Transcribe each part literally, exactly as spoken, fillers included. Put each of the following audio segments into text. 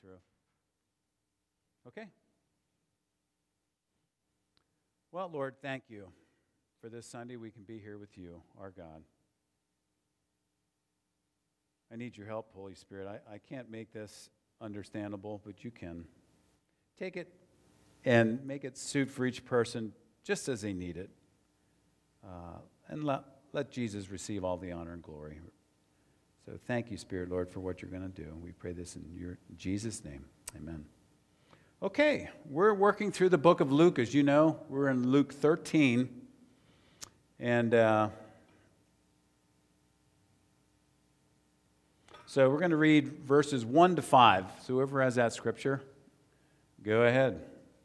through. Okay. Well, Lord, thank you for this Sunday we can be here with you, our God. I need your help, Holy Spirit. I, I can't make this understandable, but you can. Take it and make it suit for each person just as they need it. Uh, and let, let Jesus receive all the honor and glory. So thank you, Spirit, Lord, for what you're going to do. We pray this in your in Jesus' name. Amen. Okay, we're working through the book of Luke, as you know. We're in Luke thirteen. And uh, so we're going to read verses one to five. So whoever has that scripture, go ahead.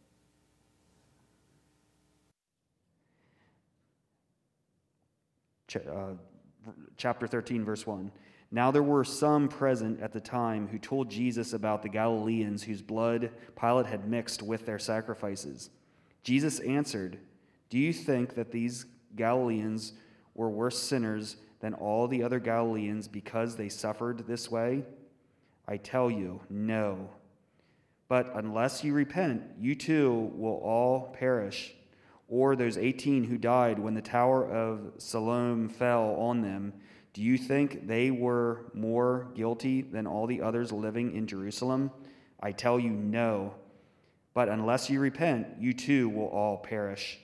Ch- uh, chapter thirteen, verse one. Now there were some present at the time who told Jesus about the Galileans whose blood Pilate had mixed with their sacrifices. Jesus answered, "Do you think that these Galileans were worse sinners than all the other Galileans because they suffered this way? I tell you, no. But unless you repent, you too will all perish. Or those eighteen who died when the tower of Siloam fell on them, do you think they were more guilty than all the others living in Jerusalem? I tell you, no. But unless you repent, you too will all perish."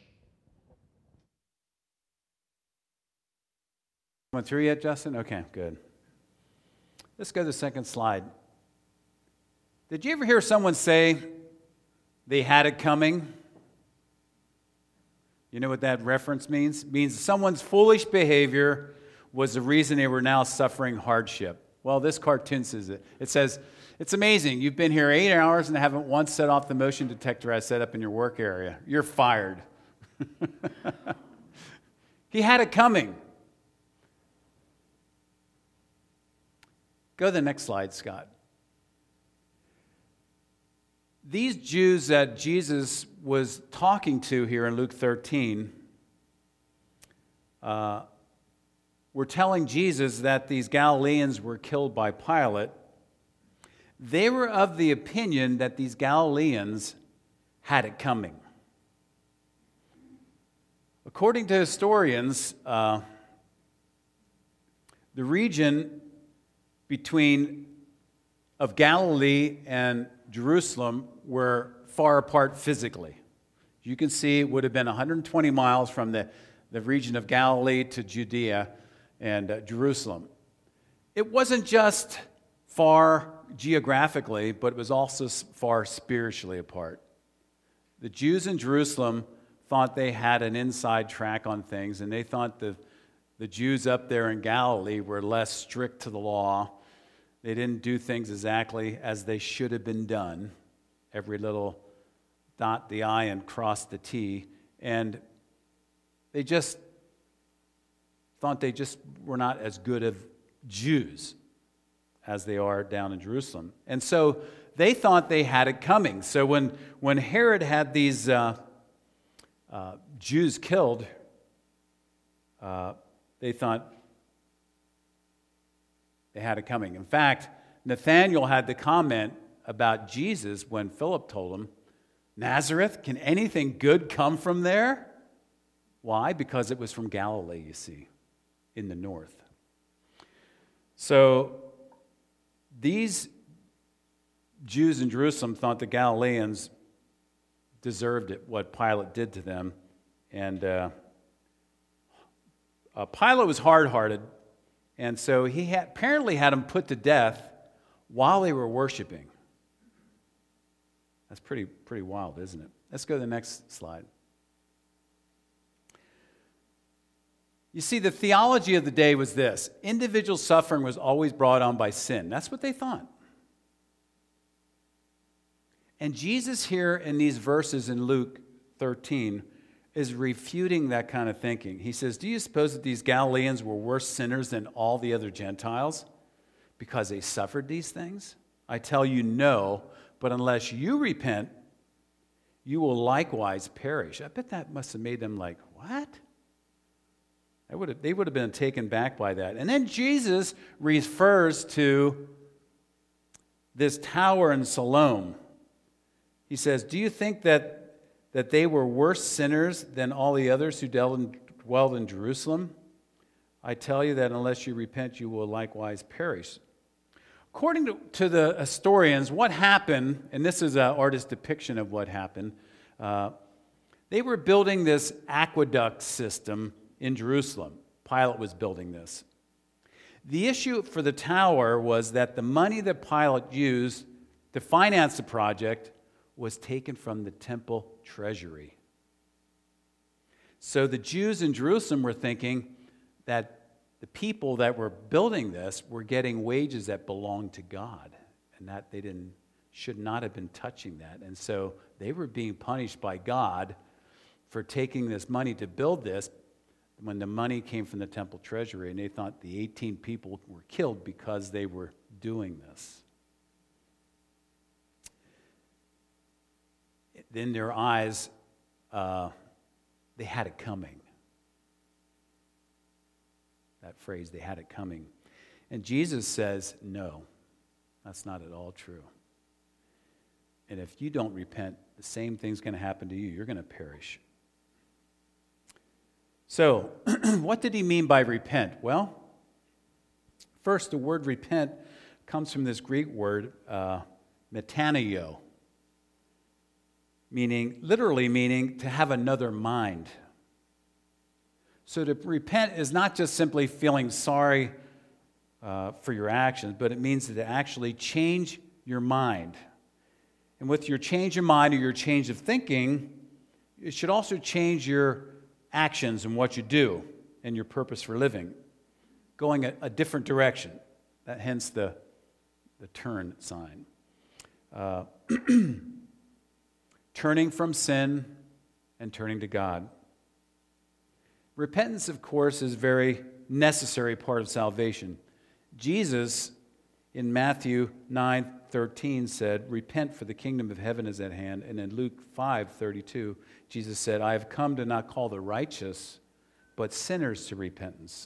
Went through yet, Justin? Okay, good. Let's go to the second slide. Did you ever hear someone say they had it coming? You know what that reference means? It means someone's foolish behavior was the reason they were now suffering hardship. Well, this cartoon says it. It says, "It's amazing. You've been here eight hours and haven't once set off the motion detector I set up in your work area. You're fired." He had it coming. Go to the next slide, Scott. These Jews that Jesus was talking to here in Luke thirteen uh, were telling Jesus that these Galileans were killed by Pilate. They were of the opinion that these Galileans had it coming. According to historians, uh, the region between of Galilee and Jerusalem were far apart physically. You can see it would have been one hundred twenty miles from the, the region of Galilee to Judea and uh, Jerusalem. It wasn't just far geographically, but it was also far spiritually apart. The Jews in Jerusalem thought they had an inside track on things, and they thought the, the Jews up there in Galilee were less strict to the law. They didn't do things exactly as they should have been done. Every little dot the I and cross the T. And they just thought they just were not as good of Jews as they are down in Jerusalem. And so they thought they had it coming. So when, when Herod had these uh, uh, Jews killed, uh, they thought they had it coming. In fact, Nathanael had the comment about Jesus when Philip told him, "Nazareth, can anything good come from there?" Why? Because it was from Galilee, you see, in the north. So these Jews in Jerusalem thought the Galileans deserved it, what Pilate did to them. And uh, uh, Pilate was hard-hearted, and so he had, apparently had them put to death while they were worshiping. That's pretty, pretty wild, isn't it? Let's go to the next slide. You see, the theology of the day was this: individual suffering was always brought on by sin. That's what they thought. And Jesus here in these verses in Luke thirteen is refuting that kind of thinking. He says, do you suppose that these Galileans were worse sinners than all the other Gentiles because they suffered these things? I tell you, no, but unless you repent, you will likewise perish. I bet that must have made them like, what? They would have, they would have been taken back by that. And then Jesus refers to this tower in Siloam. He says, do you think that, that they were worse sinners than all the others who dwelled in, dwelled in Jerusalem? I tell you that unless you repent, you will likewise perish. According to, to the historians, what happened, and this is an artist's depiction of what happened, uh, they were building this aqueduct system in Jerusalem. Pilate was building this. The issue for the tower was that the money that Pilate used to finance the project was taken from the temple treasury. So the Jews in Jerusalem were thinking that the people that were building this were getting wages that belonged to God, and that they didn't, should not have been touching that. And so they were being punished by God for taking this money to build this when the money came from the temple treasury, and they thought the eighteen people were killed because they were doing this. In their eyes, uh, they had it coming. That phrase, they had it coming. And Jesus says, no, that's not at all true. And if you don't repent, the same thing's going to happen to you. You're going to perish. So, what did he mean by repent? Well, first, the word repent comes from this Greek word, uh, metaneo, meaning, literally meaning to have another mind. So to repent is not just simply feeling sorry uh, for your actions, but it means to actually change your mind. And with your change of mind or your change of thinking, it should also change your actions and what you do and your purpose for living, going a, a different direction. That hence the, the turn sign. Uh, turning from sin and turning to God. Repentance, of course, is a very necessary part of salvation. Jesus, in Matthew nine thirteen, said, repent, for the kingdom of heaven is at hand. And in Luke five thirty-two, Jesus said, I have come to not call the righteous, but sinners to repentance.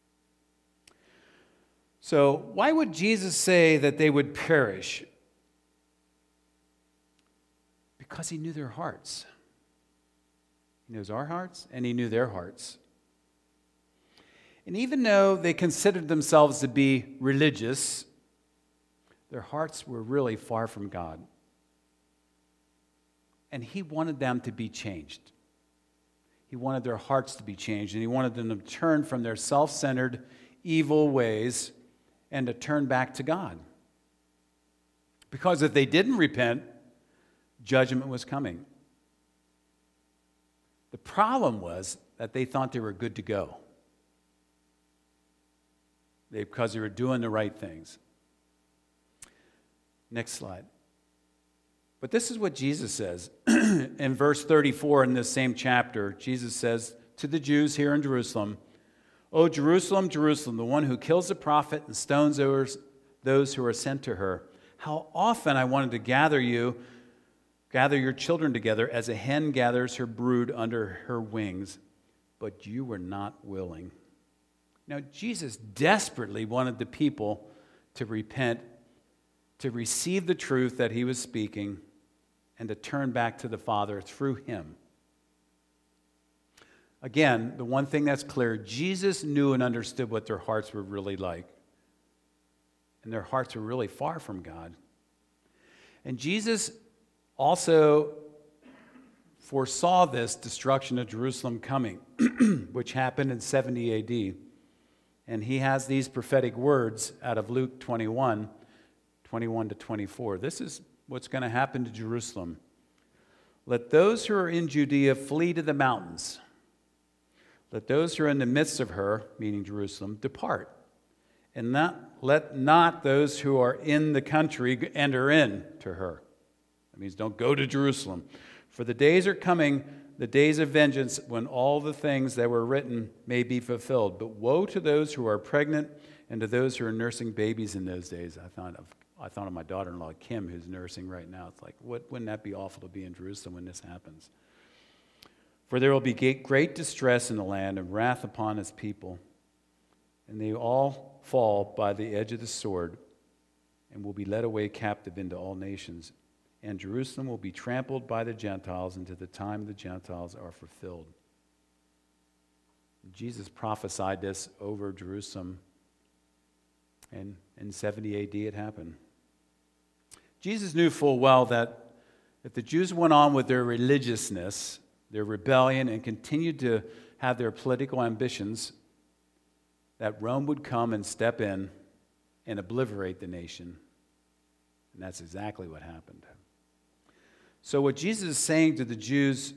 So why would Jesus say that they would perish? Because he knew their hearts. He knows our hearts, and he knew their hearts. And even though they considered themselves to be religious, their hearts were really far from God. And he wanted them to be changed. He wanted their hearts to be changed, and he wanted them to turn from their self-centered, evil ways and to turn back to God. Because if they didn't repent, judgment was coming. The problem was that they thought they were good to go. They, because they were doing the right things. Next slide. But this is what Jesus says. In verse thirty-four in this same chapter, Jesus says to the Jews here in Jerusalem, O Jerusalem, Jerusalem, the one who kills the prophet and stones those who are sent to her. How often I wanted to gather you, gather your children together as a hen gathers her brood under her wings, but you were not willing. Now, Jesus desperately wanted the people to repent, to receive the truth that he was speaking, and to turn back to the Father through him. Again, the one thing that's clear, Jesus knew and understood what their hearts were really like. And their hearts were really far from God. And Jesus also foresaw this destruction of Jerusalem coming, which happened in seventy A D. And he has these prophetic words out of Luke twenty-one, twenty-one to twenty-four. This is what's going to happen to Jerusalem. Let those who are in Judea flee to the mountains. Let those who are in the midst of her, meaning Jerusalem, depart. And not, let not those who are in the country enter in to her. That means don't go to Jerusalem. For the days are coming, the days of vengeance, when all the things that were written may be fulfilled. But woe to those who are pregnant and to those who are nursing babies in those days. I thought of, I thought of my daughter-in-law, Kim, who's nursing right now. It's like, what, wouldn't that be awful to be in Jerusalem when this happens? For there will be great distress in the land and wrath upon its people, and they all fall by the edge of the sword, and will be led away captive into all nations. And Jerusalem will be trampled by the Gentiles until the time of the Gentiles are fulfilled. Jesus prophesied this over Jerusalem, and in seventy A D it happened. Jesus knew full well that if the Jews went on with their religiousness, their rebellion, and continued to have their political ambitions, that Rome would come and step in and obliterate the nation. And that's exactly what happened. So what Jesus is saying to the Jews,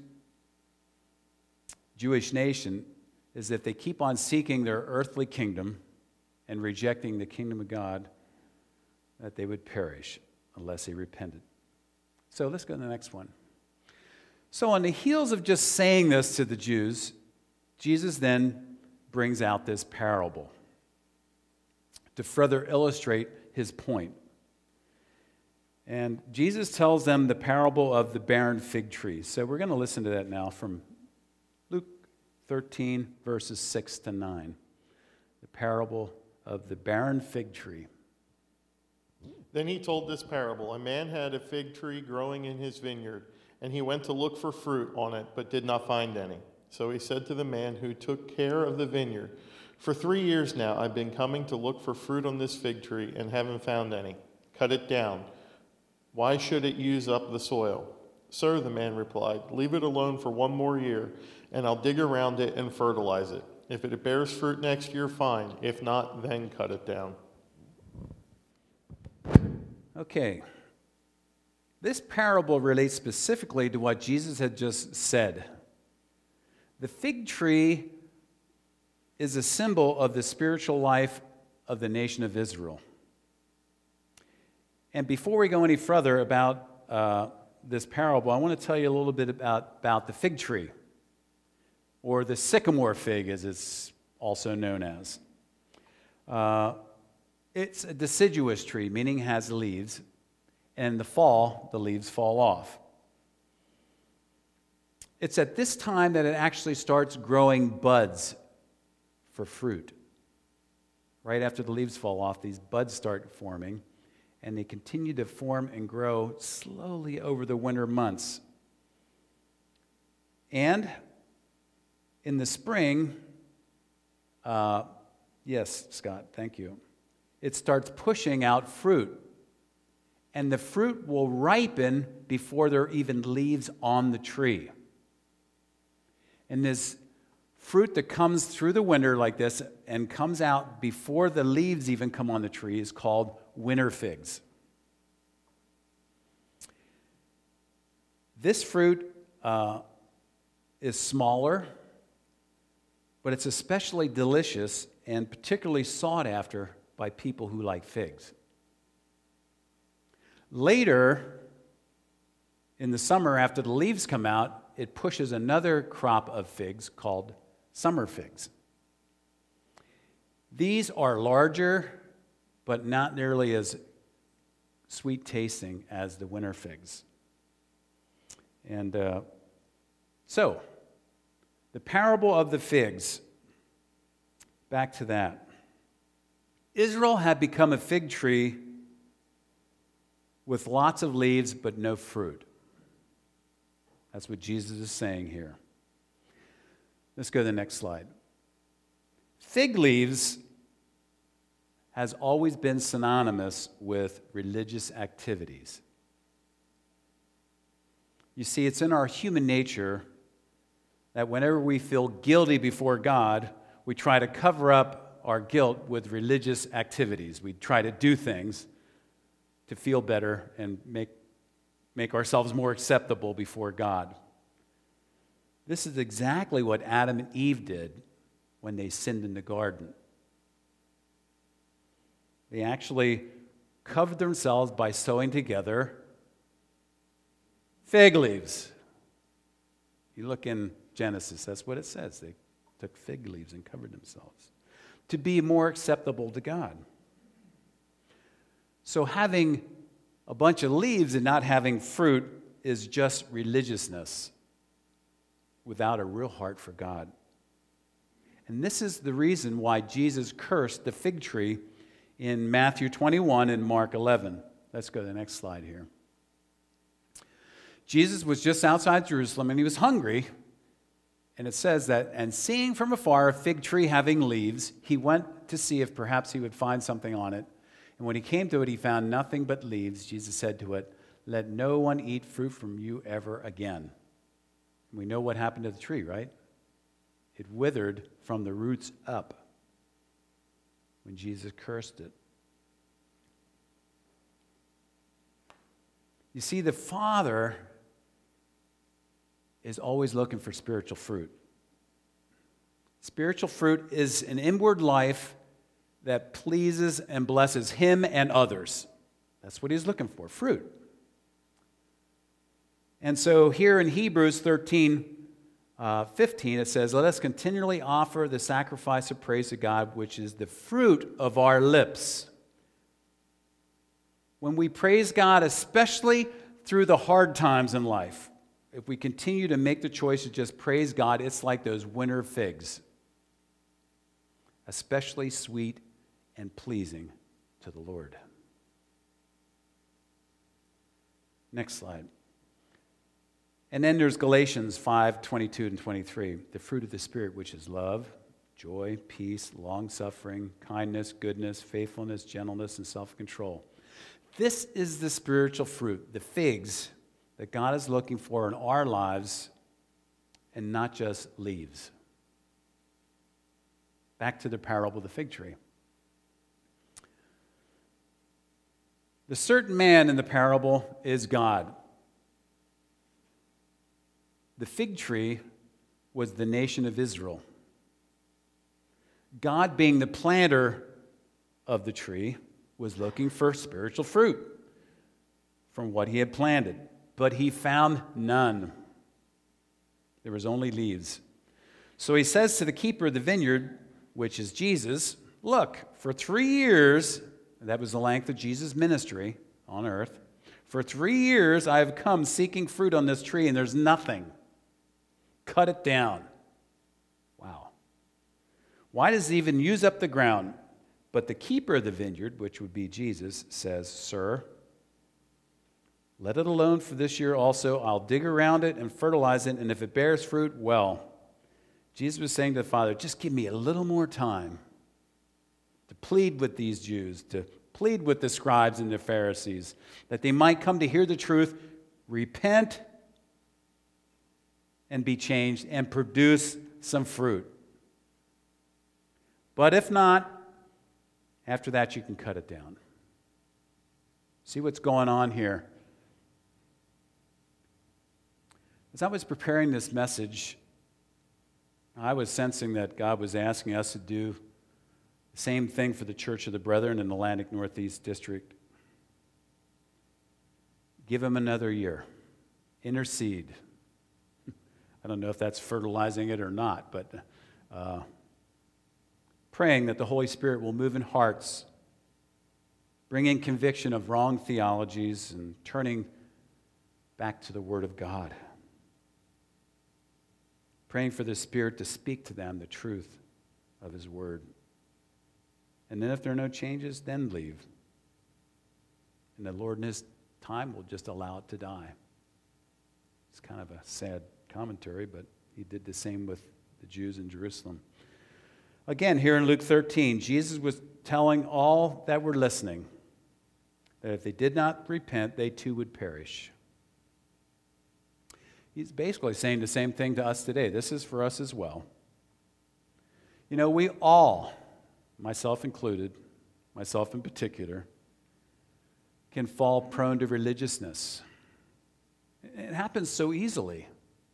Jewish nation, is that if they keep on seeking their earthly kingdom and rejecting the kingdom of God, that they would perish unless they repented. So let's go to the next one. So on the heels of just saying this to the Jews, Jesus then brings out this parable to further illustrate his point. And Jesus tells them the parable of the barren fig tree. So we're going to listen to that now from Luke thirteen, verses six to nine. The parable of the barren fig tree. Then he told this parable. A man had a fig tree growing in his vineyard, and he went to look for fruit on it, but did not find any. So he said to the man who took care of the vineyard, "For three years now I've been coming to look for fruit on this fig tree and haven't found any. Cut it down. Why should it use up the soil?" "Sir," the man replied, "leave it alone for one more year, and I'll dig around it and fertilize it. If it bears fruit next year, fine. If not, then cut it down." Okay. This parable relates specifically to what Jesus had just said. The fig tree is a symbol of the spiritual life of the nation of Israel. And before we go any further about uh, this parable, I want to tell you a little bit about, about the fig tree, or the sycamore fig, as it's also known as. Uh, it's a deciduous tree, meaning it has leaves, and in the fall, the leaves fall off. It's at this time that it actually starts growing buds for fruit. Right after the leaves fall off, these buds start forming, and they continue to form and grow slowly over the winter months. And in the spring, uh, yes, Scott, thank you, it starts pushing out fruit. And the fruit will ripen before there are even leaves on the tree. And this fruit that comes through the winter like this and comes out before the leaves even come on the tree is called winter figs. This fruit uh, is smaller, but it's especially delicious and particularly sought after by people who like figs. Later, in the summer, after the leaves come out, it pushes another crop of figs called summer figs. These are larger, but not nearly as sweet tasting as the winter figs. And uh, so, the parable of the figs, back to that. Israel had become a fig tree with lots of leaves but no fruit. That's what Jesus is saying here. Let's go to the next slide. Fig leaves has always been synonymous with religious activities. You see, it's in our human nature that whenever we feel guilty before God, we try to cover up our guilt with religious activities. We try to do things to feel better and make, make ourselves more acceptable before God. This is exactly what Adam and Eve did when they sinned in the garden. They actually covered themselves by sewing together fig leaves. You look in Genesis, that's what it says. They took fig leaves and covered themselves to be more acceptable to God. So having a bunch of leaves and not having fruit is just religiousness without a real heart for God. And this is the reason why Jesus cursed the fig tree in Matthew twenty-one and Mark eleven. Let's go to the next slide here. Jesus was just outside Jerusalem and he was hungry. And it says that, and seeing from afar a fig tree having leaves, he went to see if perhaps he would find something on it. And when he came to it, he found nothing but leaves. Jesus said to it, "Let no one eat fruit from you ever again." We know what happened to the tree, right? It withered from the roots up when Jesus cursed it. You see, the Father is always looking for spiritual fruit. Spiritual fruit is an inward life that pleases and blesses him and others. That's what he's looking for, fruit. And so here in Hebrews thirteen, uh, fifteen, it says, "Let us continually offer the sacrifice of praise to God, which is the fruit of our lips." When we praise God, especially through the hard times in life, if we continue to make the choice to just praise God, it's like those winter figs, especially sweet and pleasing to the Lord. Next slide. And then there's Galatians five, twenty-two and twenty-three. The fruit of the Spirit, which is love, joy, peace, long-suffering, kindness, goodness, faithfulness, gentleness, and self-control. This is the spiritual fruit, the figs that God is looking for in our lives, and not just leaves. Back to the parable of the fig tree. The certain man in the parable is God. The fig tree was the nation of Israel. God, being the planter of the tree, was looking for spiritual fruit from what he had planted, but he found none. There was only leaves. So he says to the keeper of the vineyard, which is Jesus, "Look, for three years," that was the length of Jesus' ministry on earth, "for three years I have come seeking fruit on this tree, and there's nothing. Cut it down." Wow. Why does it even use up the ground? But the keeper of the vineyard, which would be Jesus, says, "Sir, let it alone for this year also. I'll dig around it and fertilize it, and if it bears fruit, well." Jesus was saying to the Father, just give me a little more time to plead with these Jews, to plead with the scribes and the Pharisees, that they might come to hear the truth, repent, and be changed, and produce some fruit. But if not, after that you can cut it down. See what's going on here? As I was preparing this message, I was sensing that God was asking us to do the same thing for the Church of the Brethren in the Atlantic Northeast District. Give them another year. Intercede. I don't know if that's fertilizing it or not, but uh, praying that the Holy Spirit will move in hearts, bringing conviction of wrong theologies and turning back to the Word of God. Praying for the Spirit to speak to them the truth of His Word. And then if there are no changes, then leave. And the Lord in His time will just allow it to die. It's kind of a sad commentary, but He did the same with the Jews in Jerusalem. Again, here in Luke thirteen, Jesus was telling all that were listening that if they did not repent, they too would perish. He's basically saying the same thing to us today. This is for us as well. You know, we all, myself included, myself in particular, can fall prone to religiousness. It happens so easily.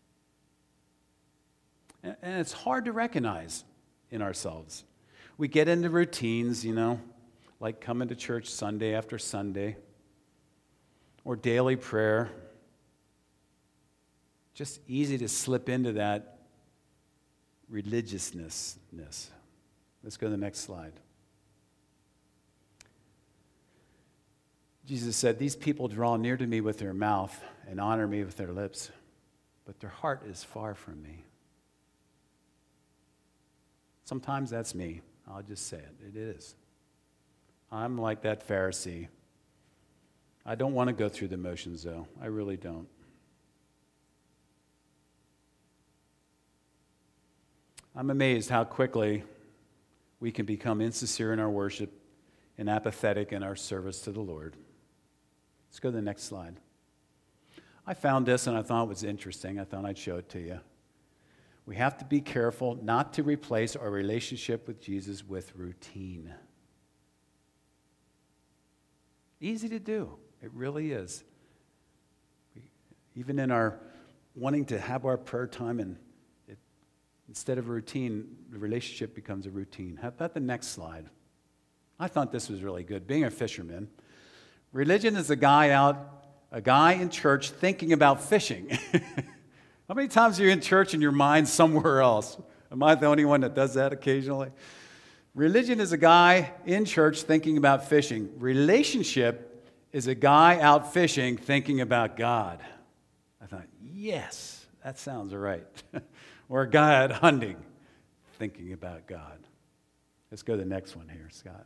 And it's hard to recognize in ourselves. We get into routines, you know, like coming to church Sunday after Sunday, or daily prayer. Just easy to slip into that religiousness. Let's go to the next slide. Jesus said, "These people draw near to me with their mouth and honor me with their lips, but their heart is far from me." Sometimes that's me. I'll just say it. It is. I'm like that Pharisee. I don't want to go through the motions, though. I really don't. I'm amazed how quickly we can become insincere in our worship and apathetic in our service to the Lord. Let's go to the next slide. I found this and I thought it was interesting. I thought I'd show it to you. We have to be careful not to replace our relationship with Jesus with routine. Easy to do. It really is. We, even in our wanting to have our prayer time, and it, instead of a routine, the relationship becomes a routine. How about the next slide? I thought this was really good. Being a fisherman, religion is a guy out, a guy in church thinking about fishing. How many times are you in church and your mind's somewhere else? Am I the only one that does that occasionally? Religion is a guy in church thinking about fishing. Relationship is a guy out fishing thinking about God. I thought, yes, that sounds right. Or a guy out hunting thinking about God. Let's go to the next one here, Scott.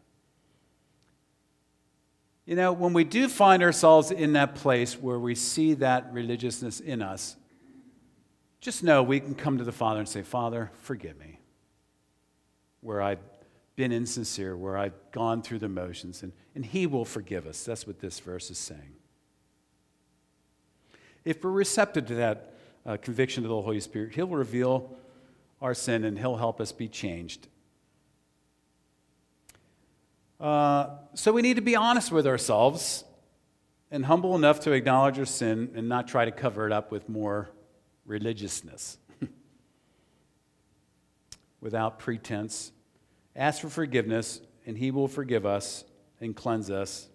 You know, when we do find ourselves in that place where we see that religiousness in us, just know we can come to the Father and say, Father, forgive me, where I've been insincere, where I've gone through the motions, and, and He will forgive us. That's what this verse is saying. If we're receptive to that uh, conviction of the Holy Spirit, He'll reveal our sin and He'll help us be changed. Uh, so we need to be honest with ourselves and humble enough to acknowledge our sin and not try to cover it up with more religiousness. Without pretense. Ask for forgiveness, and He will forgive us and cleanse us.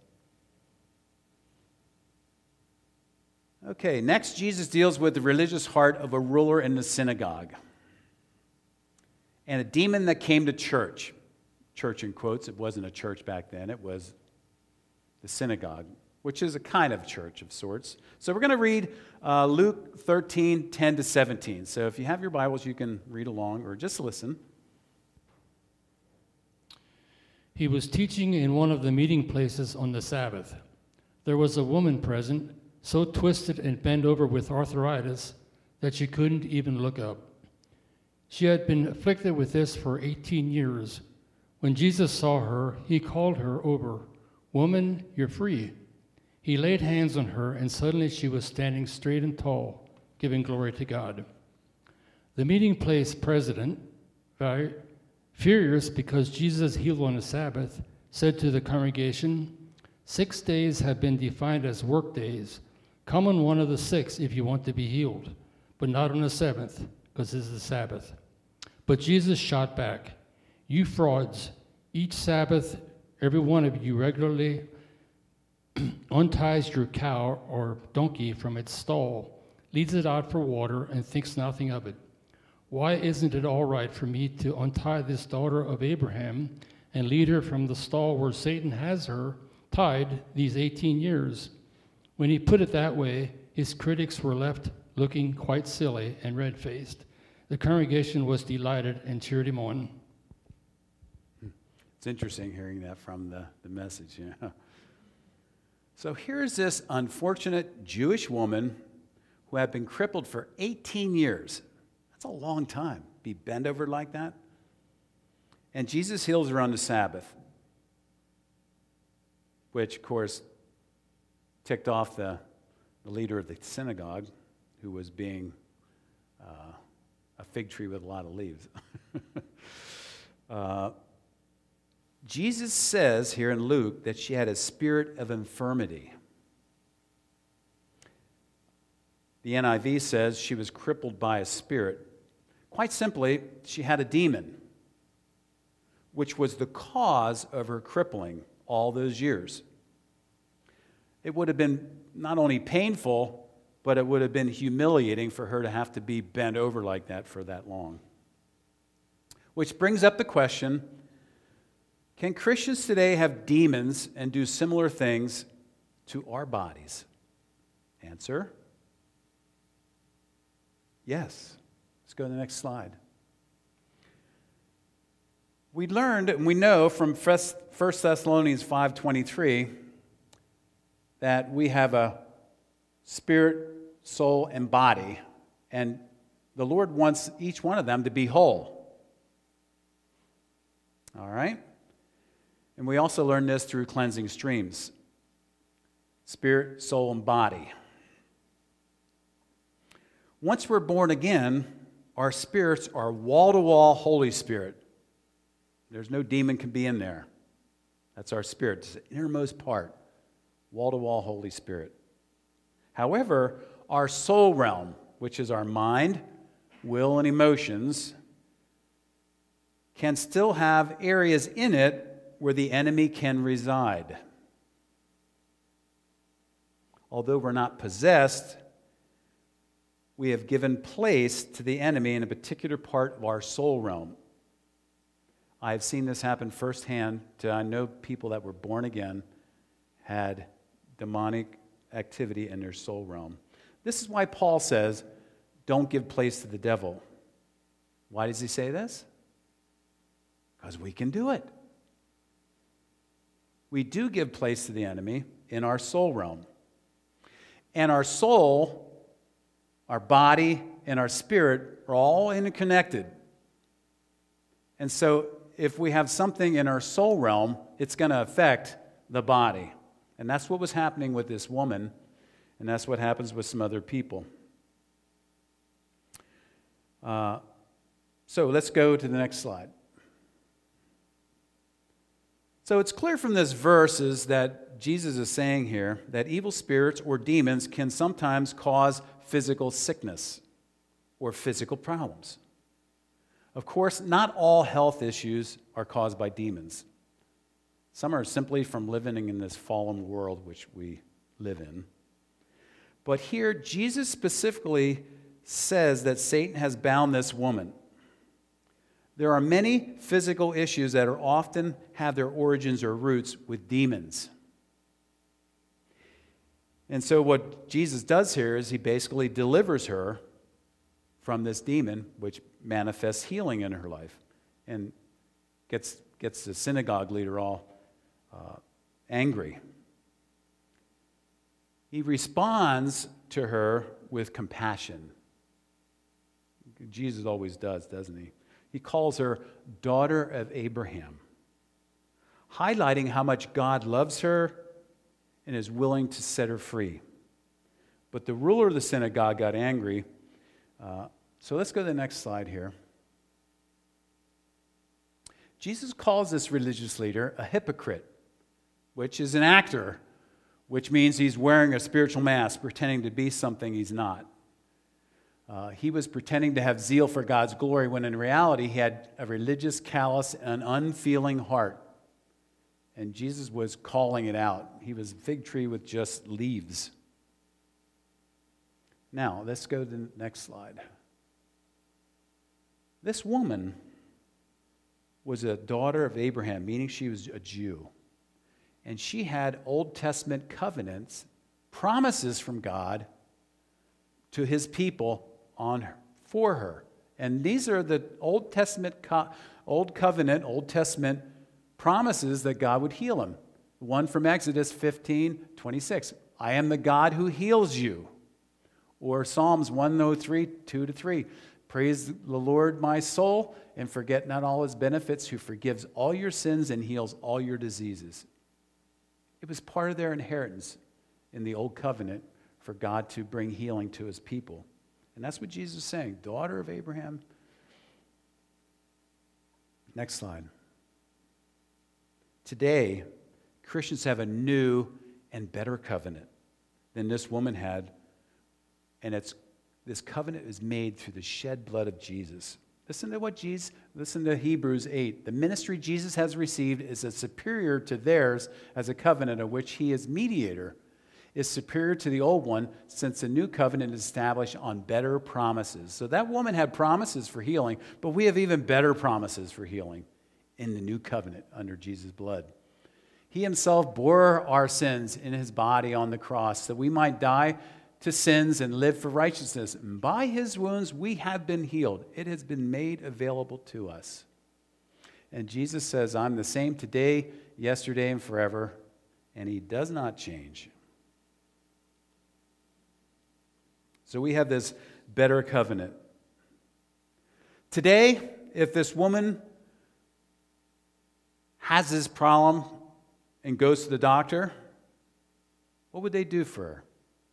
Okay, next, Jesus deals with the religious heart of a ruler in the synagogue and a demon that came to church. Church in quotes. It wasn't a church back then. It was the synagogue, which is a kind of church of sorts. So we're going to read uh, Luke thirteen, ten to seventeen. So if you have your Bibles, you can read along or just listen. He was teaching in one of the meeting places on the Sabbath. There was a woman present, so twisted and bent over with arthritis that she couldn't even look up. She had been afflicted with this for eighteen years. When Jesus saw her, He called her over. "Woman, you're free." He laid hands on her, and suddenly she was standing straight and tall, giving glory to God. The meeting place president, furious because Jesus healed on the Sabbath, said to the congregation, "Six days have been defined as work days. Come on one of the six if you want to be healed, but not on the seventh, because this is the Sabbath." But Jesus shot back, "You frauds, each Sabbath, every one of you regularly unties your cow or donkey from its stall, leads it out for water, and thinks nothing of it. Why isn't it all right for me to untie this daughter of Abraham and lead her from the stall where Satan has her tied these eighteen years? When he put it that way, his critics were left looking quite silly and red-faced. The congregation was delighted and cheered him on. It's interesting hearing that from the, the message. You know? So here's this unfortunate Jewish woman who had been crippled for eighteen years. That's a long time, be bent over like that. And Jesus heals her on the Sabbath, which, of course, ticked off the, the leader of the synagogue, who was being uh, a fig tree with a lot of leaves. uh, Jesus says here in Luke that she had a spirit of infirmity. The N I V says she was crippled by a spirit. Quite simply, she had a demon, which was the cause of her crippling all those years. It would have been not only painful, but it would have been humiliating for her to have to be bent over like that for that long. Which brings up the question, can Christians today have demons and do similar things to our bodies? Answer, yes. Let's go to the next slide. We learned and we know from First Thessalonians five twenty-three that we have a spirit, soul, and body, and the Lord wants each one of them to be whole. All right? And we also learned this through cleansing streams. Spirit, soul, and body. Once we're born again, our spirits are wall-to-wall Holy Spirit. There's no demon can be in there. That's our spirit. It's the innermost part. Wall-to-wall Holy Spirit. However, our soul realm, which is our mind, will, and emotions, can still have areas in it where the enemy can reside. Although we're not possessed, we have given place to the enemy in a particular part of our soul realm. I've seen this happen firsthand. To, I know people that were born again had demonic activity in their soul realm. This is why Paul says, don't give place to the devil. Why does he say this? Because we can do it. We do give place to the enemy in our soul realm. And our soul, our body, and our spirit are all interconnected. And so if we have something in our soul realm, it's going to affect the body. And that's what was happening with this woman, and that's what happens with some other people. Uh, so let's go to the next slide. So it's clear from this verses that Jesus is saying here that evil spirits or demons can sometimes cause physical sickness or physical problems. Of course, not all health issues are caused by demons. Some are simply from living in this fallen world which we live in. But here, Jesus specifically says that Satan has bound this woman. There are many physical issues that are often have their origins or roots with demons. And so what Jesus does here is he basically delivers her from this demon, which manifests healing in her life, and gets, gets the synagogue leader all uh, angry. He responds to her with compassion. Jesus always does, doesn't he? He calls her daughter of Abraham, highlighting how much God loves her and is willing to set her free. But the ruler of the synagogue got angry. Uh, so let's go to the next slide here. Jesus calls this religious leader a hypocrite, which is an actor, which means he's wearing a spiritual mask, pretending to be something he's not. Uh, he was pretending to have zeal for God's glory when in reality he had a religious, callous, and unfeeling heart. And Jesus was calling it out. He was a fig tree with just leaves. Now, let's go to the next slide. This woman was a daughter of Abraham, meaning she was a Jew. And she had Old Testament covenants, promises from God to his people on her, for her. And these are the Old Testament, co- Old Covenant, Old Testament promises that God would heal him. One from Exodus fifteen twenty-six. I am the God who heals you. Or Psalms one oh three, two to three. Praise the Lord, my soul, and forget not all his benefits, who forgives all your sins and heals all your diseases. It was part of their inheritance in the Old Covenant for God to bring healing to his people. And that's what Jesus is saying, daughter of Abraham. Next slide. Today, Christians have a new and better covenant than this woman had. And it's this covenant is made through the shed blood of Jesus. Listen to what Jesus, listen to Hebrews eight. The ministry Jesus has received is a superior to theirs as a covenant of which he is mediator, is superior to the old one, since the new covenant is established on better promises. So that woman had promises for healing, but we have even better promises for healing in the new covenant under Jesus' blood. He himself bore our sins in his body on the cross, that we might die to sins and live for righteousness. And by his wounds we have been healed. It has been made available to us. And Jesus says, I'm the same today, yesterday, and forever, and he does not change. So we have this better covenant. Today, if this woman has this problem and goes to the doctor, what would they do for her?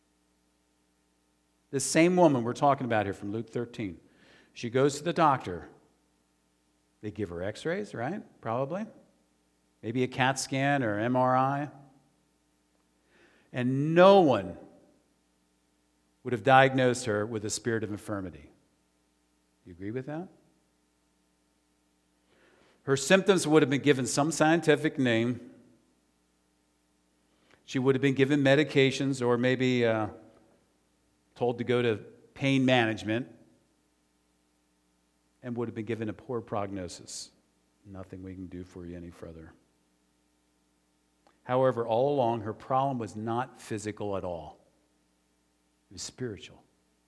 This same woman we're talking about here from Luke thirteen. She goes to the doctor. They give her x-rays, right? Probably. Maybe a CAT scan or M R I. And no one would have diagnosed her with a spirit of infirmity. You agree with that? Her symptoms would have been given some scientific name. She would have been given medications or maybe uh, told to go to pain management and would have been given a poor prognosis. Nothing we can do for you any further. However, all along, her problem was not physical at all. It was spiritual.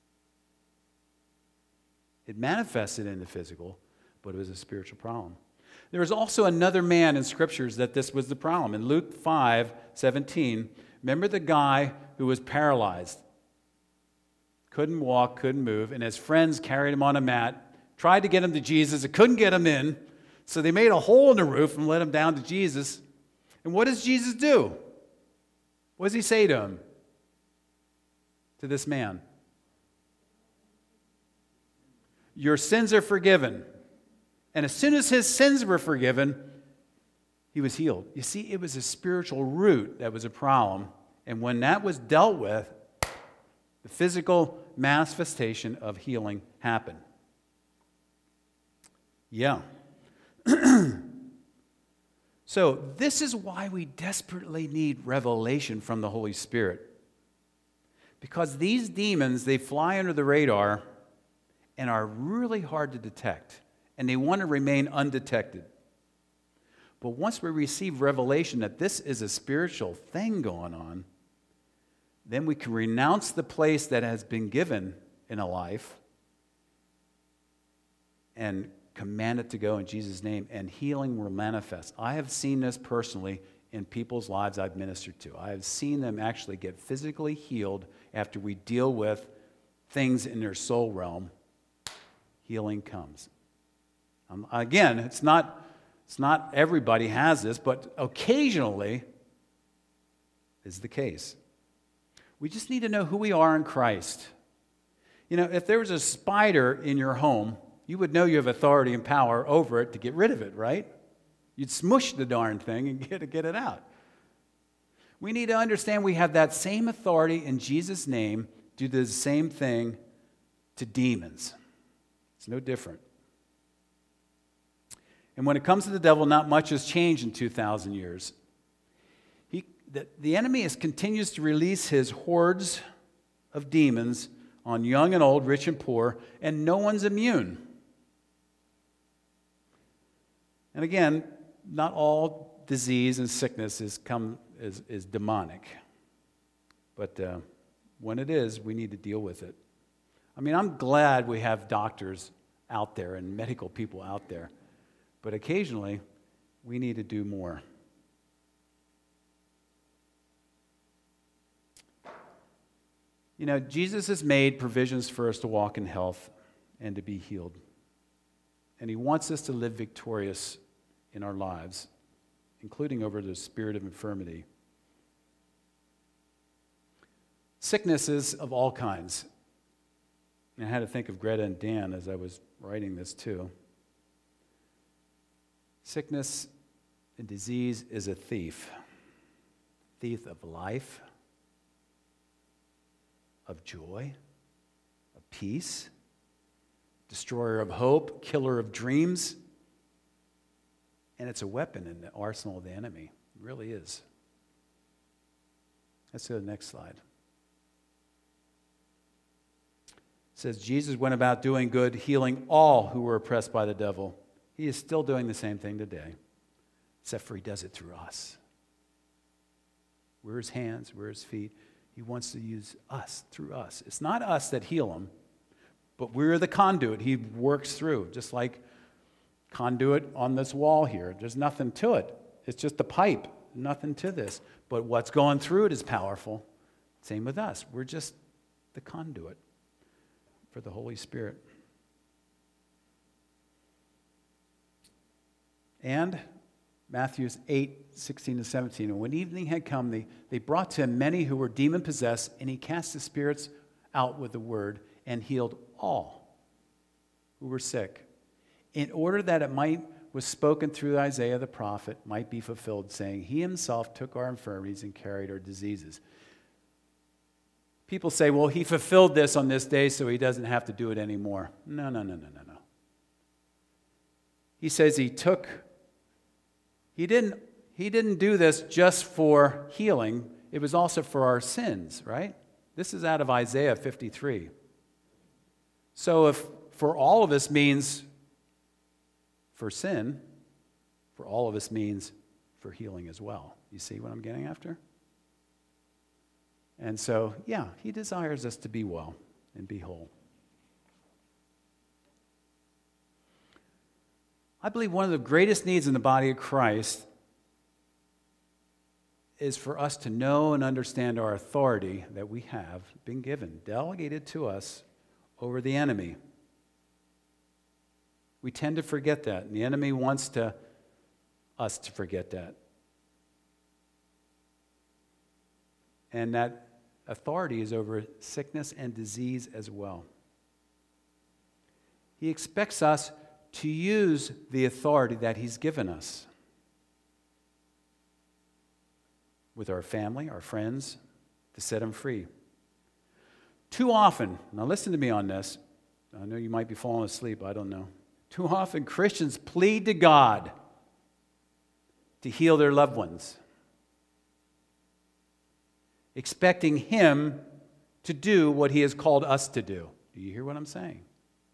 It manifested in the physical, but it was a spiritual problem. There was also another man in Scriptures that this was the problem. In Luke five seventeen, remember the guy who was paralyzed? Couldn't walk, couldn't move, and his friends carried him on a mat, tried to get him to Jesus, and couldn't get him in, so they made a hole in the roof and let him down to Jesus. And what does Jesus do? What does he say to him? To this man? Your sins are forgiven. And as soon as his sins were forgiven, he was healed. You see, it was a spiritual root that was a problem. And when that was dealt with, the physical manifestation of healing happened. Yeah. So this is why we desperately need revelation from the Holy Spirit. Because these demons, they fly under the radar and are really hard to detect. And they want to remain undetected. But once we receive revelation that this is a spiritual thing going on, then we can renounce the place that has been given in a life and command it to go in Jesus' name, and healing will manifest. I have seen this personally in people's lives I've ministered to. I have seen them actually get physically healed after we deal with things in their soul realm. Healing comes. Um, again, it's not, it's not everybody has this, but occasionally is the case. We just need to know who we are in Christ. You know, if there was a spider in your home, you would know you have authority and power over it to get rid of it, right? You'd smush the darn thing and get, get it out. We need to understand we have that same authority in Jesus' name to do the same thing to demons. It's no different. And when it comes to the devil, not much has changed in two thousand years. He, the, the enemy is, continues to release his hordes of demons on young and old, rich and poor, and no one's immune. And again, not all disease and sickness is, come, is, is demonic. But uh, when it is, we need to deal with it. I mean, I'm glad we have doctors out there and medical people out there. But occasionally, we need to do more. You know, Jesus has made provisions for us to walk in health and to be healed. And he wants us to live victorious in our lives, including over the spirit of infirmity. Sicknesses of all kinds. And I had to think of Greta and Dan as I was writing this too. Sickness and disease is a thief. Thief of life, of joy, of peace, destroyer of hope, killer of dreams. And it's a weapon in the arsenal of the enemy. It really is. Let's go to the next slide. It says, Jesus went about doing good, healing all who were oppressed by the devil. He is still doing the same thing today, except for he does it through us. We're his hands, we're his feet. He wants to use us, through us. It's not us that heal him, but we're the conduit he works through. Just like conduit on this wall here. There's nothing to it. It's just a pipe, nothing to this. But what's going through it is powerful. Same with us. We're just the conduit for the Holy Spirit. And Matthew eight, sixteen to seventeen. And when evening had come, they, they brought to him many who were demon-possessed, and he cast the spirits out with the word and healed all who were sick, in order that it might was spoken through Isaiah the prophet might be fulfilled, saying, he himself took our infirmities and carried our diseases. People say, well, he fulfilled this on this day, so he doesn't have to do it anymore. No, no, no, no, no, no. He says he took, he didn't, he didn't do this just for healing. It was also for our sins, right? This is out of Isaiah fifty-three. So if for all of us means for sin, for all of us means for healing as well. You see what I'm getting after? And so, yeah, he desires us to be well and be whole. I believe one of the greatest needs in the body of Christ is for us to know and understand our authority that we have been given, delegated to us over the enemy. We tend to forget that, and the enemy wants to, us to forget that. And that authority is over sickness and disease as well. He expects us to use the authority that he's given us with our family, our friends, to set them free. Too often, now listen to me on this. I know you might be falling asleep, I don't know. Too often Christians plead to God to heal their loved ones, expecting him to do what he has called us to do. Do you hear what I'm saying?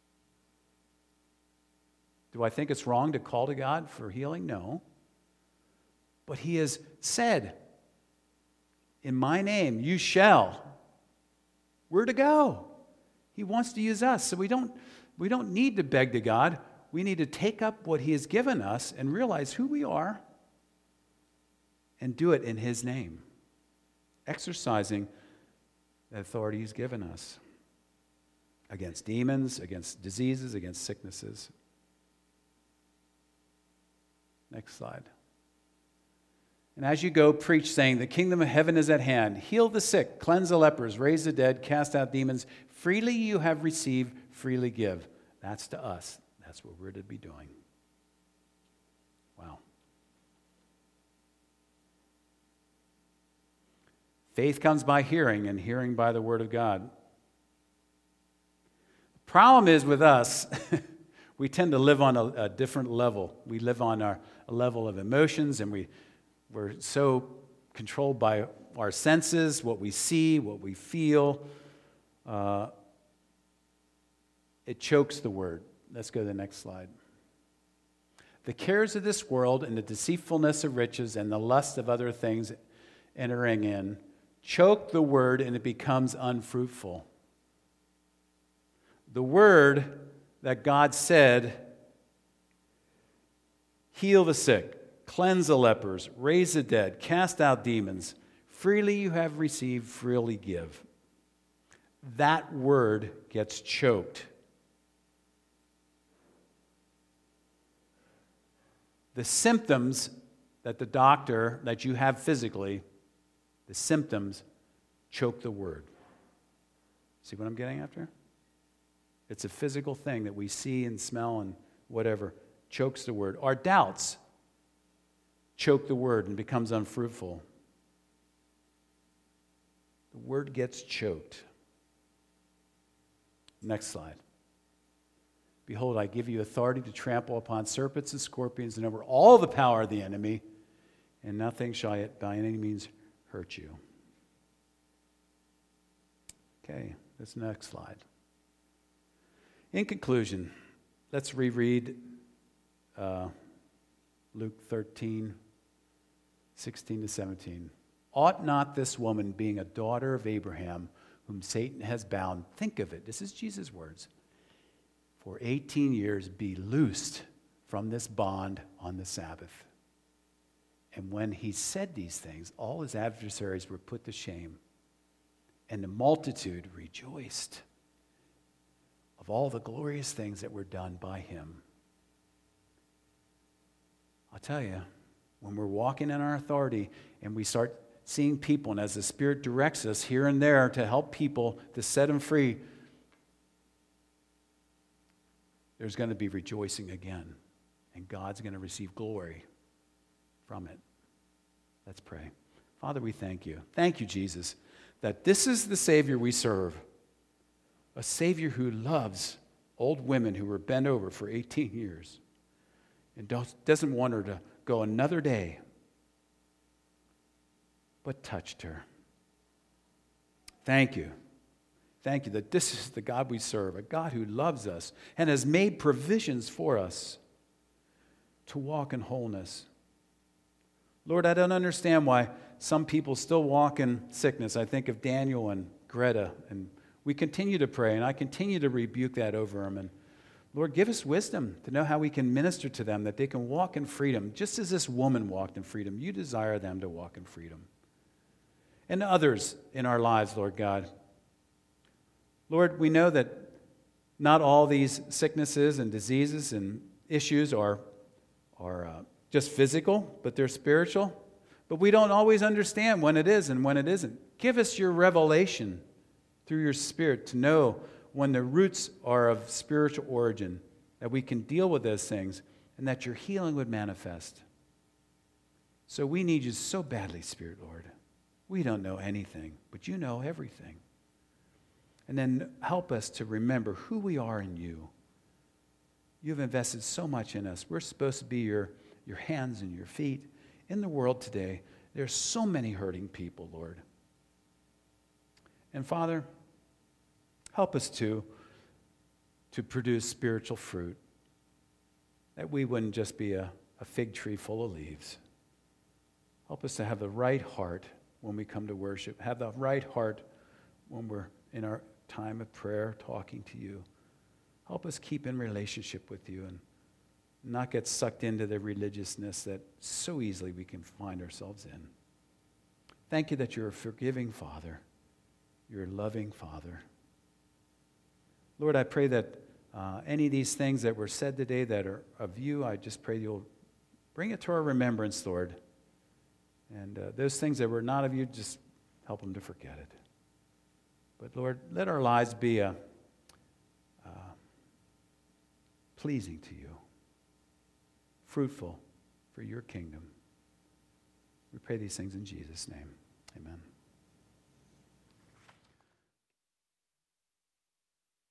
Do I think it's wrong to call to God for healing? No. But he has said, in my name, you shall. We're to go. He wants to use us. So we don't, we don't need to beg to God. We need to take up what he has given us and realize who we are and do it in his name, exercising the authority he's given us against demons, against diseases, against sicknesses. Next slide. And as you go, preach, saying, the kingdom of heaven is at hand. Heal the sick, cleanse the lepers, raise the dead, cast out demons. Freely you have received, freely give. That's to us. That's what we're to be doing. Wow. Faith comes by hearing, and hearing by the word of God. The problem is with us, we tend to live on a, a different level. We live on our, a level of emotions, and we, we're so controlled by our senses, what we see, what we feel. Uh, it chokes the word. Let's go to the next slide. The cares of this world and the deceitfulness of riches and the lust of other things entering in choke the word, and it becomes unfruitful. The word that God said, heal the sick, cleanse the lepers, raise the dead, cast out demons, freely you have received, freely give. That word gets choked. The symptoms that the doctor, that you have physically, the symptoms choke the word. See what I'm getting after? It's a physical thing that we see and smell and whatever, chokes the word. Our doubts choke the word and becomes unfruitful. The word gets choked. Next slide. Behold, I give you authority to trample upon serpents and scorpions and over all the power of the enemy, and nothing shall yet by any means hurt you. Okay, this next slide. In conclusion, let's reread uh, Luke thirteen, sixteen to seventeen. Ought not this woman, being a daughter of Abraham, whom Satan has bound, think of it, this is Jesus' words, for eighteen years be loosed from this bond on the Sabbath. And when he said these things, all his adversaries were put to shame, and the multitude rejoiced of all the glorious things that were done by him. I'll tell you, when we're walking in our authority and we start seeing people, and as the Spirit directs us here and there to help people, to set them free, there's going to be rejoicing again, and God's going to receive glory from it. Let's pray. Father, we thank you. Thank you, Jesus, that this is the Savior we serve, a Savior who loves old women who were bent over for eighteen years and doesn't want her to go another day, but touched her. Thank you. Thank you that this is the God we serve, a God who loves us and has made provisions for us to walk in wholeness. Lord, I don't understand why some people still walk in sickness. I think of Daniel and Greta, and we continue to pray, and I continue to rebuke that over them. And Lord, give us wisdom to know how we can minister to them, that they can walk in freedom. Just as this woman walked in freedom, you desire them to walk in freedom. And others in our lives, Lord God. Lord, we know that not all these sicknesses and diseases and issues are, are uh, just physical, but they're spiritual. But we don't always understand when it is and when it isn't. Give us your revelation through your Spirit to know when the roots are of spiritual origin, that we can deal with those things and that your healing would manifest. So we need you so badly, Spirit, Lord. We don't know anything, but you know everything. And then help us to remember who we are in you. You've invested so much in us. We're supposed to be your, your hands and your feet. In the world today, there's so many hurting people, Lord. And Father, help us to, to produce spiritual fruit, that we wouldn't just be a, a fig tree full of leaves. Help us to have the right heart when we come to worship, have the right heart when we're in our time of prayer, talking to you. Help us keep in relationship with you and not get sucked into the religiousness that so easily we can find ourselves in. Thank you that you're a forgiving Father. You're a loving Father. Lord, I pray that uh, any of these things that were said today that are of you, I just pray you'll bring it to our remembrance, Lord. And uh, those things that were not of you, just help them to forget it. But Lord, let our lives be uh, uh, pleasing to you, fruitful for your kingdom. We pray these things in Jesus' name. Amen.